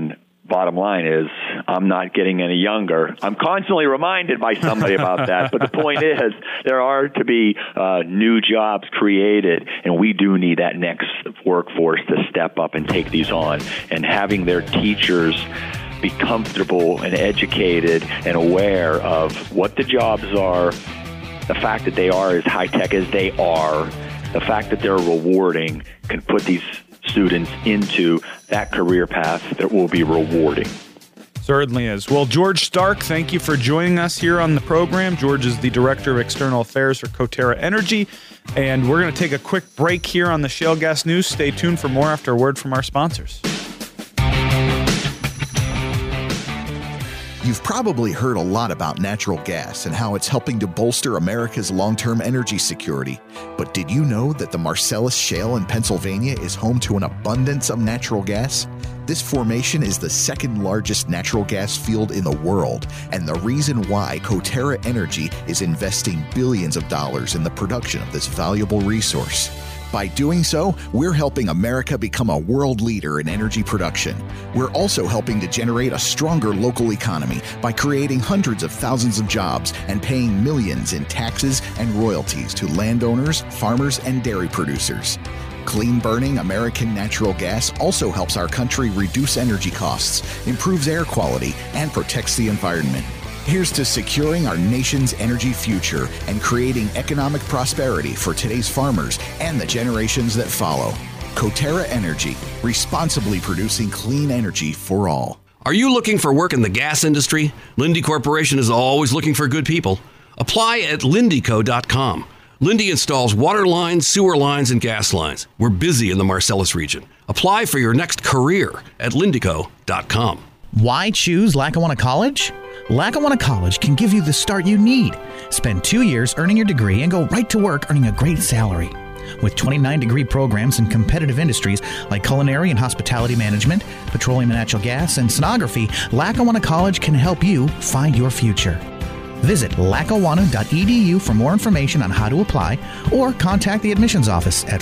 S10: bottom line is I'm not getting any younger. I'm constantly reminded by somebody about that. But the point is there are to be new jobs created, and we do need that next workforce to step up and take these on. And having their teachers be comfortable and educated and aware of what the jobs are, the fact that they are as high-tech as they are, the fact that they're rewarding can put these students into that career path that will be rewarding.
S2: Certainly is. Well, George Stark, thank you for joining us here on the program. George is the Director of External Affairs for Coterra Energy, and we're going to take a quick break here on the Shale Gas News. Stay tuned for more after a word from our sponsors.
S3: You've probably heard a lot about natural gas and how it's helping to bolster America's long-term energy security. But did you know that the Marcellus Shale in Pennsylvania is home to an abundance of natural gas? This formation is the second largest natural gas field in the world, and the reason why Coterra Energy is investing billions of dollars in the production of this valuable resource. By doing so, we're helping America become a world leader in energy production. We're also helping to generate a stronger local economy by creating hundreds of thousands of jobs and paying millions in taxes and royalties to landowners, farmers, and dairy producers. Clean-burning American natural gas also helps our country reduce energy costs, improves air quality, and protects the environment. Here's to securing our nation's energy future and creating economic prosperity for today's farmers and the generations that follow. Coterra Energy, responsibly producing clean energy for all.
S8: Are you looking for work in the gas industry? Linde Corporation is always looking for good people. Apply at lindeco.com. Linde installs water lines, sewer lines, and gas lines. We're busy in the Marcellus region. Apply for your next career at lindeco.com.
S11: Why choose Lackawanna College? Lackawanna College can give you the start you need. Spend 2 years earning your degree and go right to work earning a great salary. With 29 degree programs in competitive industries like culinary and hospitality management, petroleum and natural gas, and sonography, Lackawanna College can help you find your future. Visit lackawanna.edu for more information on how to apply or contact the admissions office at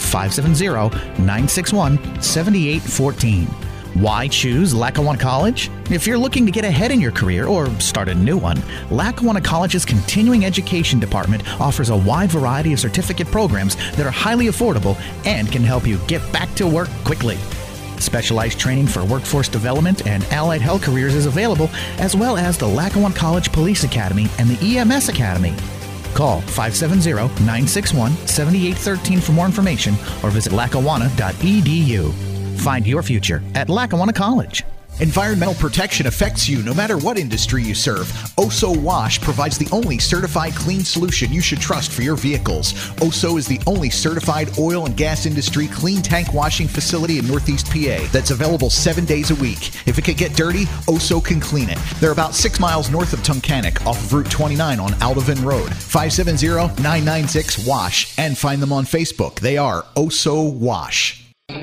S11: 570-961-7814. Why choose Lackawanna College? If you're looking to get ahead in your career or start a new one, Lackawanna College's continuing education department offers a wide variety of certificate programs that are highly affordable and can help you get back to work quickly. Specialized training for workforce development and allied health careers is available, as well as the Lackawanna College Police Academy and the EMS Academy. Call 570-961-7813 for more information or visit lackawanna.edu. Find your future at Lackawanna College.
S3: Environmental protection affects you no matter what industry you serve. Oso Wash provides the only certified clean solution you should trust for your vehicles. Oso is the only certified oil and gas industry clean tank washing facility in Northeast PA that's available 7 days a week. If it could get dirty, Oso can clean it. They're about 6 miles north of Tunkhannock off of Route 29 on Aldovan Road. 570-996-WASH and find them on Facebook. They are Oso Wash.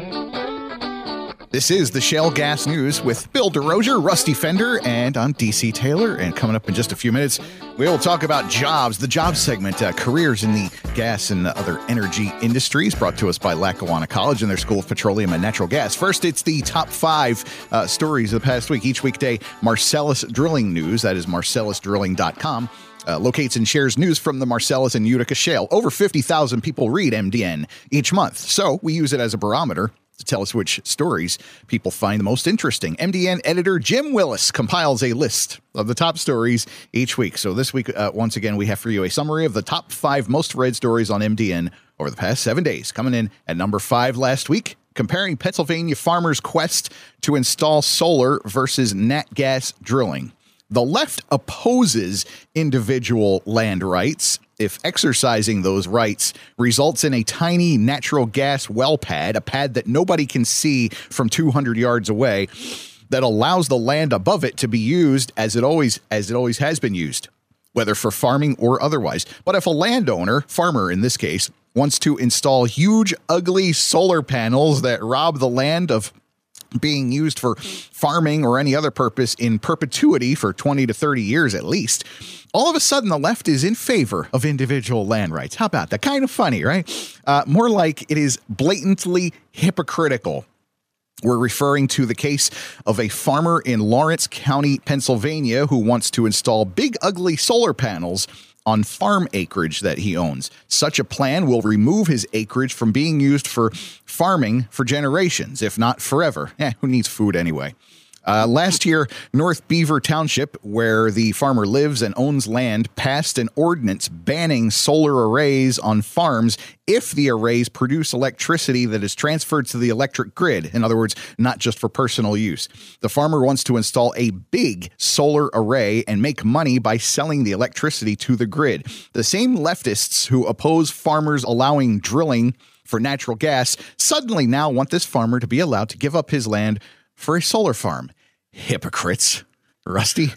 S3: This is the Shale Gas News with Bill DeRosier, Rusty Fender, and I'm DC Taylor. And coming up in just a few minutes, we will talk about jobs, the job segment, careers in the gas and other energy industries, brought to us by Lackawanna College and their School of Petroleum and Natural Gas. First, it's the top 5 stories of the past week. Each weekday, Marcellus Drilling News, that is marcellusdrilling.com, locates and shares news from the Marcellus and Utica Shale. Over 50,000 people read MDN each month, so we use it as a barometer to tell us which stories people find the most interesting. MDN editor Jim Willis compiles a list of the top stories each week. So this week, once again, we have for you a summary of the top 5 most read stories on MDN over the past 7 days. Coming in at number 5 last week, comparing Pennsylvania farmers' quest to install solar versus nat gas drilling. The left opposes individual land rights if exercising those rights results in a tiny natural gas well pad, a pad that nobody can see from 200 yards away, that allows the land above it to be used as it always has been used, whether for farming or otherwise. But if a landowner, farmer in this case, wants to install huge, ugly solar panels that rob the land of being used for farming or any other purpose in perpetuity for 20 to 30 years at least, all of a sudden the left is in favor of individual land rights. How about that? Kind of funny, right? More like it is blatantly hypocritical. We're referring to the case of a farmer in Lawrence County, Pennsylvania, who wants to install big, ugly solar panels on farm acreage that he owns. Such a plan will remove his acreage from being used for farming for generations, if not forever. Who needs food anyway? Last year, North Beaver Township, where the farmer lives and owns land, passed an ordinance banning solar arrays on farms if the arrays produce electricity that is transferred to the electric grid. In other words, not just for personal use. The farmer wants to install a big solar array and make money by selling the electricity to the grid. The same leftists who oppose farmers allowing drilling for natural gas suddenly now want this farmer to be allowed to give up his land for a solar farm. Hypocrites. Rusty?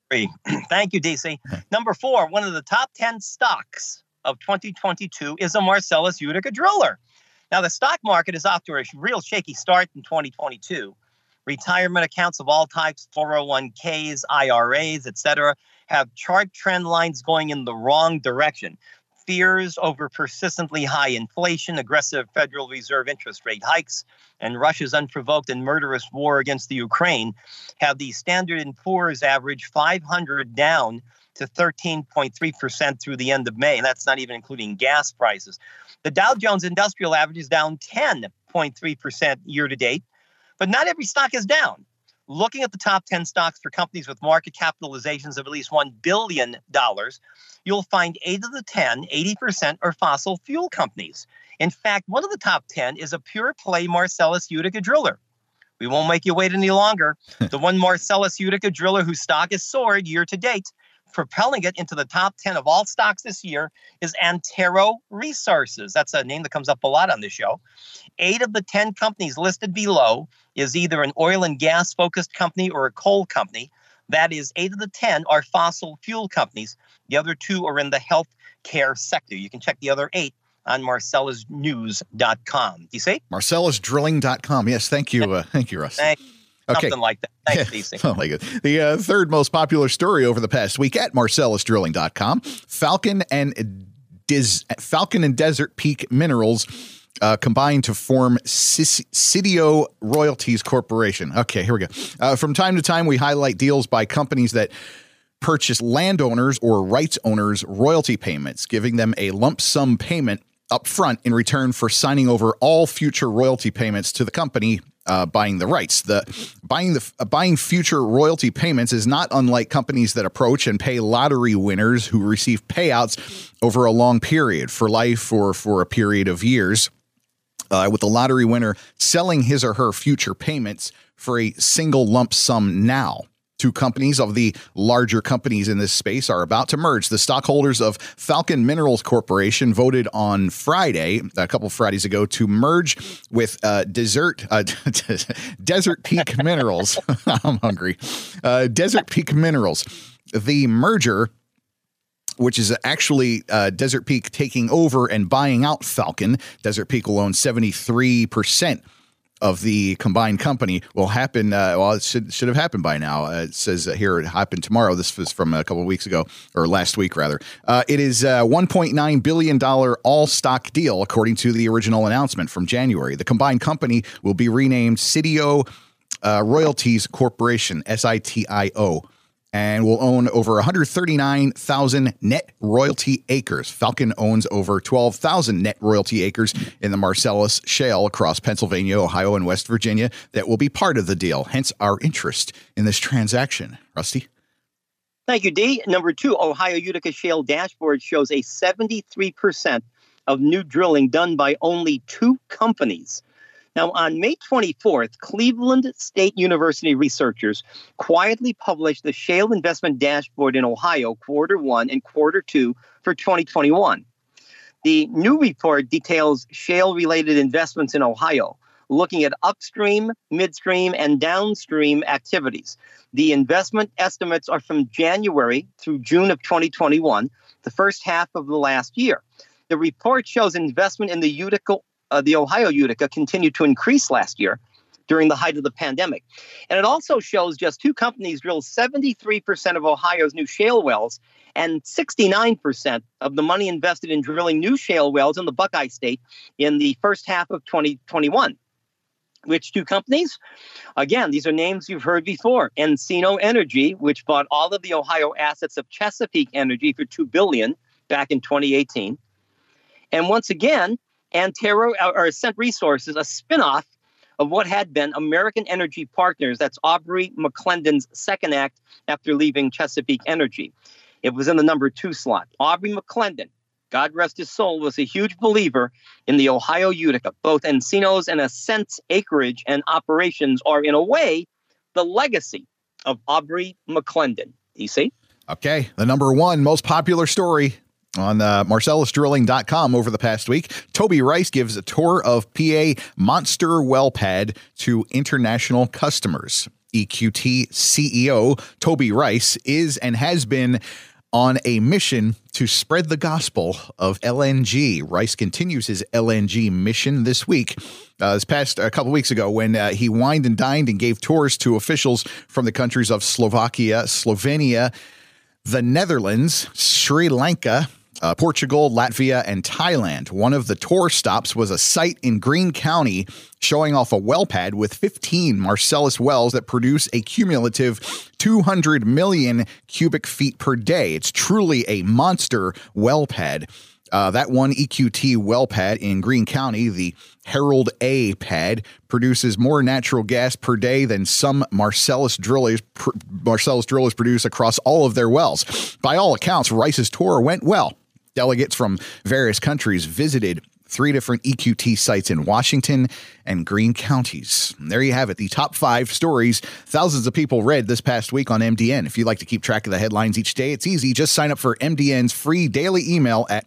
S4: Thank you, DC. Number 4, one of the top 10 stocks of 2022 is a Marcellus Utica driller. Now, the stock market is off to a real shaky start in 2022. Retirement accounts of all types, 401ks, IRAs, etc., have chart trend lines going in the wrong direction. Fears over persistently high inflation, aggressive Federal Reserve interest rate hikes, and Russia's unprovoked and murderous war against the Ukraine have the Standard & Poor's average 500 down to 13.3% through the end of May. And that's not even including gas prices. The Dow Jones Industrial Average is down 10.3% year to date, but not every stock is down. Looking at the top 10 stocks for companies with market capitalizations of at least $1 billion, you'll find 8 of the 10, 80%, are fossil fuel companies. In fact, one of the top 10 is a pure play Marcellus Utica driller. We won't make you wait any longer. The one Marcellus Utica driller whose stock has soared year to date, propelling it into the top 10 of all stocks this year, is Antero Resources. That's a name that comes up a lot on this show. 8 of the 10 companies listed below is either an oil and gas focused company or a coal company. That is, 8 of the 10 are fossil fuel companies. The other 2 are in the health care sector. You can check the other 8 on marcellusnews.com. Do you see?
S3: marcellusdrilling.com. Yes, thank you. Thank you, Russ.
S4: Thanks.
S3: Okay.
S4: Something like that. Thanks, DC.
S3: Something like it. The third most popular story over the past week at marcellusdrilling.com, Falcon and Desert Peak Minerals combined to form Sitio Royalties Corporation. Okay, here we go. From time to time, we highlight deals by companies that purchase landowners or rights owners royalty payments, giving them a lump sum payment up front in return for signing over all future royalty payments to the company buying the rights. Buying future royalty payments is not unlike companies that approach and pay lottery winners who receive payouts over a long period, for life or for a period of years, with the lottery winner selling his or her future payments for a single lump sum now. 2 companies of the larger companies in this space are about to merge. The stockholders of Falcon Minerals Corporation voted on Friday, a couple of Fridays ago, to merge with Desert Peak Minerals. I'm hungry. Desert Peak Minerals. The merger, which is actually Desert Peak taking over and buying out Falcon. Desert Peak will own 73% of the combined company, will happen. It should have happened by now. It says here it happened tomorrow. This was from a couple of weeks ago, or last week rather. It is a $1.9 billion all stock deal, according to the original announcement from January. The combined company will be renamed Sitio Royalties Corporation, SITIO, and will own over 139,000 net royalty acres. Falcon owns over 12,000 net royalty acres in the Marcellus Shale across Pennsylvania, Ohio, and West Virginia that will be part of the deal, hence our interest in this transaction. Rusty?
S4: Thank you, D. Number 2, Ohio Utica Shale dashboard shows a 73% of new drilling done by only 2 companies. Now, on May 24th, Cleveland State University researchers quietly published the Shale Investment Dashboard in Ohio, Q1 and Q2 for 2021. The new report details shale-related investments in Ohio, looking at upstream, midstream, and downstream activities. The investment estimates are from January through June of 2021, the first half of the last year. The report shows investment in the Ohio Utica continued to increase last year during the height of the pandemic. And it also shows just 2 companies drilled 73% of Ohio's new shale wells and 69% of the money invested in drilling new shale wells in the Buckeye State in the first half of 2021. Which two companies? Again, these are names you've heard before. Encino Energy, which bought all of the Ohio assets of Chesapeake Energy for $2 billion back in 2018. And once again, Antero or Ascent Resources, a spinoff of what had been American Energy Partners. That's Aubrey McClendon's second act after leaving Chesapeake Energy. It was in the number 2 slot. Aubrey McClendon, God rest his soul, was a huge believer in the Ohio Utica. Both Encino's and Ascent's acreage and operations are, in a way, the legacy of Aubrey McClendon. EC?
S3: Okay, the number 1 most popular story on MarcellusDrilling.com over the past week. Toby Rice gives a tour of PA Monster Well Pad to international customers. EQT CEO Toby Rice is and has been on a mission to spread the gospel of LNG. Rice continues his LNG mission this week. This past a couple weeks ago when he wined and dined and gave tours to officials from the countries of Slovakia, Slovenia, the Netherlands, Sri Lanka, Portugal, Latvia, and Thailand. One of the tour stops was a site in Greene County showing off a well pad with 15 Marcellus wells that produce a cumulative 200 million cubic feet per day. It's truly a monster well pad. That one EQT well pad in Greene County, the Harold A pad, produces more natural gas per day than some Marcellus drillers produce across all of their wells. By all accounts, Rice's tour went well. Delegates from various countries visited 3 different EQT sites in Washington and Greene counties. And there you have it, the top 5 stories thousands of people read this past week on MDN. If you'd like to keep track of the headlines each day, it's easy. Just sign up for MDN's free daily email at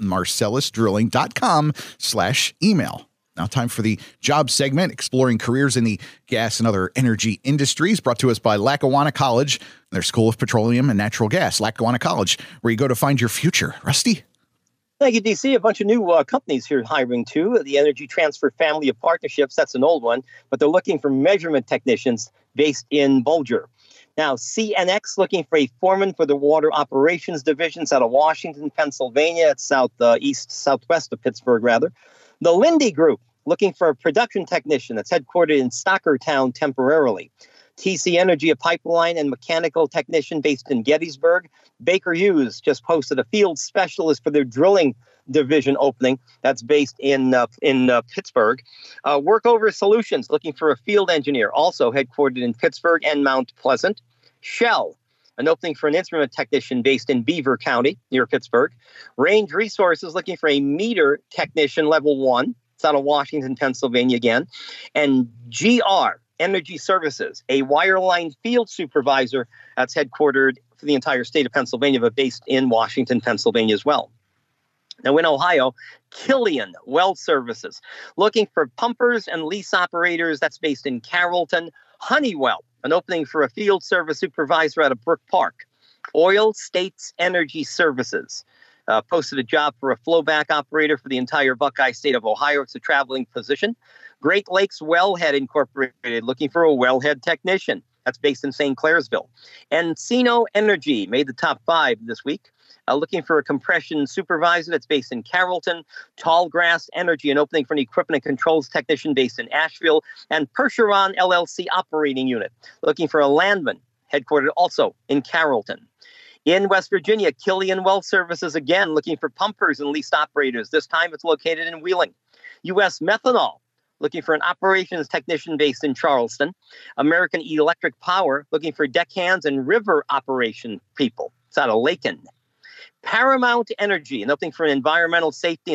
S3: marcellusdrilling.com/email. Now time for the job segment, exploring careers in the gas and other energy industries, brought to us by Lackawanna College, their School of Petroleum and Natural Gas. Lackawanna College, where you go to find your future. Rusty?
S4: Thank you, DC. A bunch of new companies here hiring too. The Energy Transfer Family of Partnerships, that's an old one, but they're looking for measurement technicians based in Bulger. Now, CNX looking for a foreman for the Water Operations Divisions out of Washington, Pennsylvania. It's southwest of Pittsburgh, rather. The Linde Group looking for a production technician that's headquartered in Stockertown temporarily. TC Energy, a pipeline and mechanical technician based in Gettysburg. Baker Hughes just posted a field specialist for their drilling division opening that's based in Pittsburgh. Workover Solutions looking for a field engineer, also headquartered in Pittsburgh and Mount Pleasant. Shell, an opening for an instrument technician based in Beaver County near Pittsburgh. Range Resources looking for a meter technician level 1. It's out of Washington, Pennsylvania again. And GR Energy Services, a wireline field supervisor that's headquartered for the entire state of Pennsylvania, but based in Washington, Pennsylvania as well. Now in Ohio, Killian Well Services, looking for pumpers and lease operators, that's based in Carrollton. Honeywell, an opening for a field service supervisor out of Brook Park. Oil States Energy Services, posted a job for a flowback operator for the entire Buckeye state of Ohio. It's a traveling position. Great Lakes Wellhead Incorporated, looking for a wellhead technician. That's based in St. Clairsville. Encino Energy made the top 5 this week, looking for a compression supervisor that's based in Carrollton. Tallgrass Energy, an opening for an equipment and controls technician based in Asheville. And Percheron LLC operating unit, looking for a landman, headquartered also in Carrollton. In West Virginia, Killian Well Services, again, looking for pumpers and leased operators. This time it's located in Wheeling. U.S. Methanol, looking for an operations technician based in Charleston. American Electric Power, looking for deckhands and river operation people. It's out of Lakin. Paramount Energy, and opening for an environmental security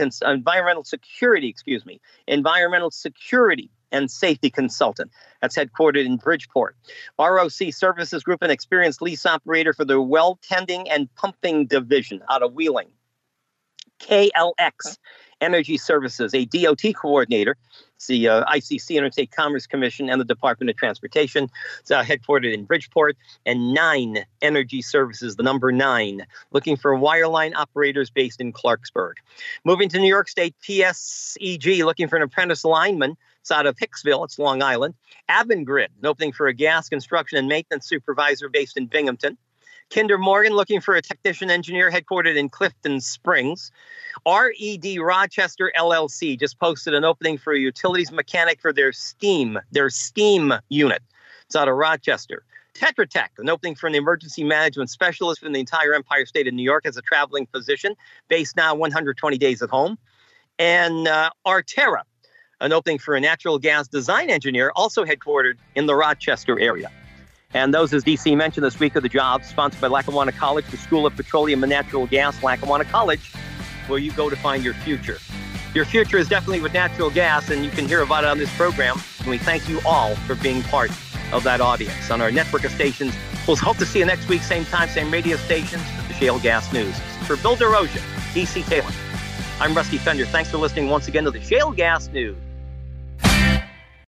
S4: and safety consultant. That's headquartered in Bridgeport. ROC Services Group, an experienced lease operator for the well tending and pumping division out of Wheeling. KLX Energy Services, a DOT coordinator. It's the ICC, Interstate Commerce Commission, and the Department of Transportation. It's headquartered in Bridgeport. And 9 Energy Services, the number 9, looking for wireline operators based in Clarksburg. Moving to New York State, PSEG, looking for an apprentice lineman. It's out of Hicksville. It's Long Island. Avangrid, an opening for a gas construction and maintenance supervisor based in Binghamton. Kinder Morgan looking for a technician engineer headquartered in Clifton Springs. RED Rochester LLC just posted an opening for a utilities mechanic for their steam unit. It's out of Rochester. Tetra Tech, an opening for an emergency management specialist in the entire Empire State of New York as a traveling physician, based now 120 days at home. And Artera, an opening for a natural gas design engineer, also headquartered in the Rochester area. And those, as DC mentioned this week, are the jobs sponsored by Lackawanna College, the School of Petroleum and Natural Gas, Lackawanna College, where you go to find your future. Your future is definitely with natural gas, and you can hear about it on this program. And we thank you all for being part of that audience on our network of stations. We'll hope to see you next week, same time, same radio stations, with the Shale Gas News. For Bill DeRosia, DC Taylor, I'm Rusty Fender. Thanks for listening once again to the Shale Gas News.